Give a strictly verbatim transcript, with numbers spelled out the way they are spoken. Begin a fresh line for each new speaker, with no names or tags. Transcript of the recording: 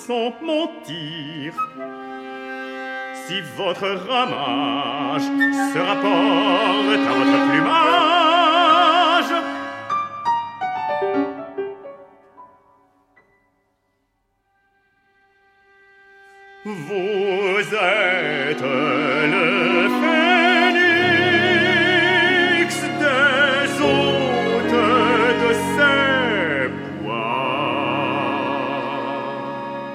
sans mentir. Si votre ramage se rapporte à votre plumage, vous êtes le fait